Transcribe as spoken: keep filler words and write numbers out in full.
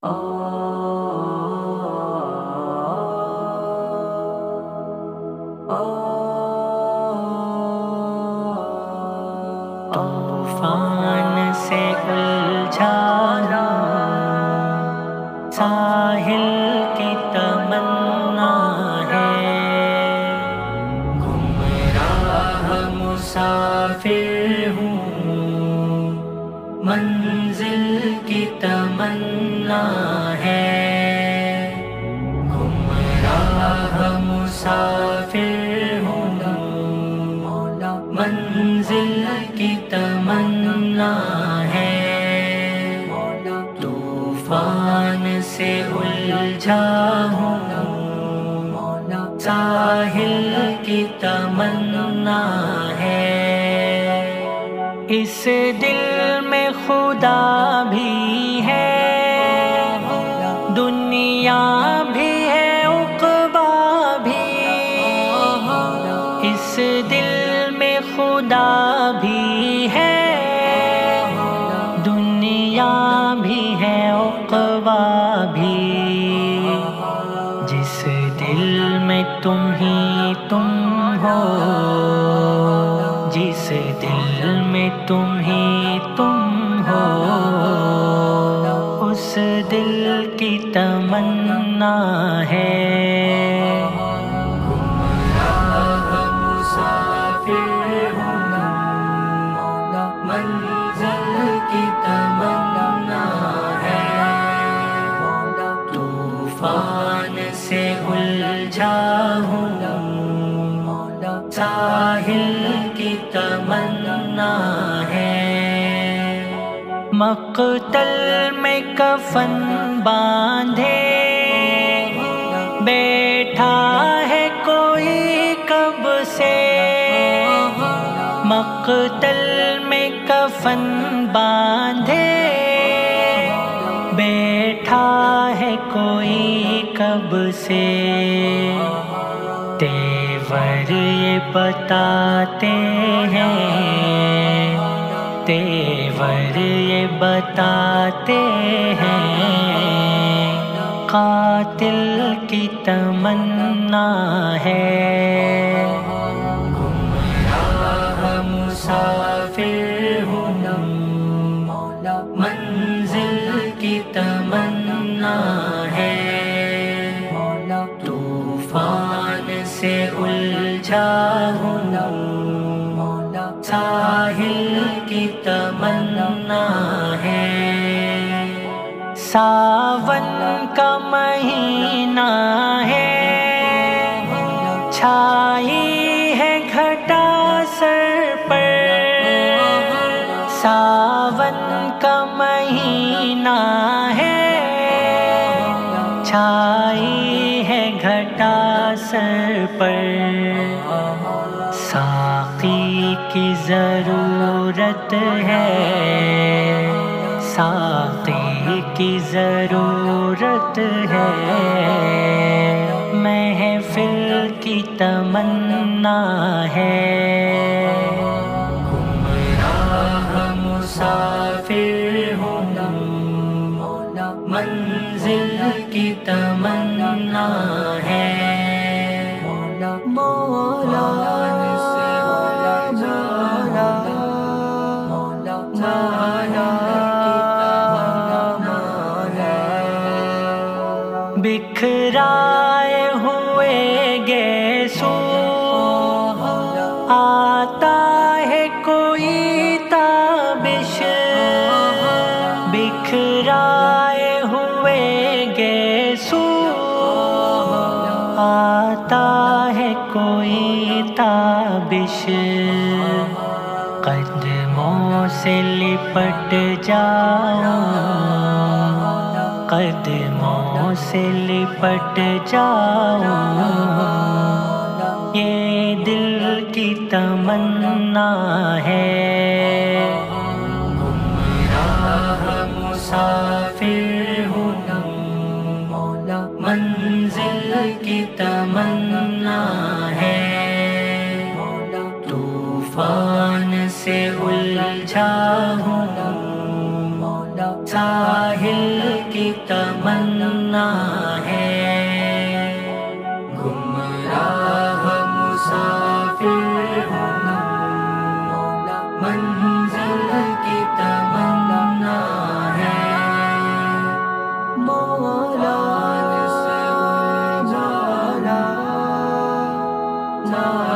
طوفان سے الجھا ساحل کی تمنا ہے، گمراہ مسافر ہوں، منزل کی تمنا ہے، گمراہ مسافر ہوں، منزل کی تمنا ہے، طوفان سے الجھا ہوں، ساحل کی تمنا ہے، اس دل میں خدا بھی ہے، دنیا بھی ہے، عقبا بھی، اس دل میں خدا بھی ہے، دنیا بھی ہے، عقبا بھی، جس دل میں تم ہی تم ہو، جس دل میں تم ہی تم ہو، اس دل کی تمنا ہے، گمراہ مسافر ہوں، منزل کی تمنا ہے، طوفان سے الجھا ہوں، ساحل کی تمنا ہے، مقتل میں کفن باندھے بیٹھا ہے کوئی کب سے، مقتل میں کفن باندھے بیٹھا ہے کوئی کب سے، تیور یہ بتاتے ہیں، تیور یہ بتاتے ہیں، قاتل کی تمنا ہے، گمراہ مسافر ہوں، منزل کی تمنا ہے، طوفان سے الجھا ہوں، ساحل کی تمنا ہے، ساون کا مہینہ ہے، چھائی ہے گھٹا سر پر، ساون کا مہینہ ہے، چھائی ہے گھٹا سر پر، ساقی کی ضرورت ہے، ساقی کی ضرورت ہے، محفل کی تمنا ہے، گمراہ مسافر ہوں، منزل کی تمنا ہے، مولا بکھرائے ہوئے گیسو آتا ہے کوئی تابش، بکھرائے ہوئے گیسو آتا ہے کوئی تابش، قدموں سے لپٹ جاؤ، قدموں سے لپٹ جاؤ، یہ دل کی تمنا ہے، گمراہ مسافر ہوں، منزل کی تمنا ہے، طوفان سے الجھا ہوں، ساحل کی تمنا تمنا ہے، گمراہ مسافر ہوں، منزل کی تمنا ہے، مولا مولا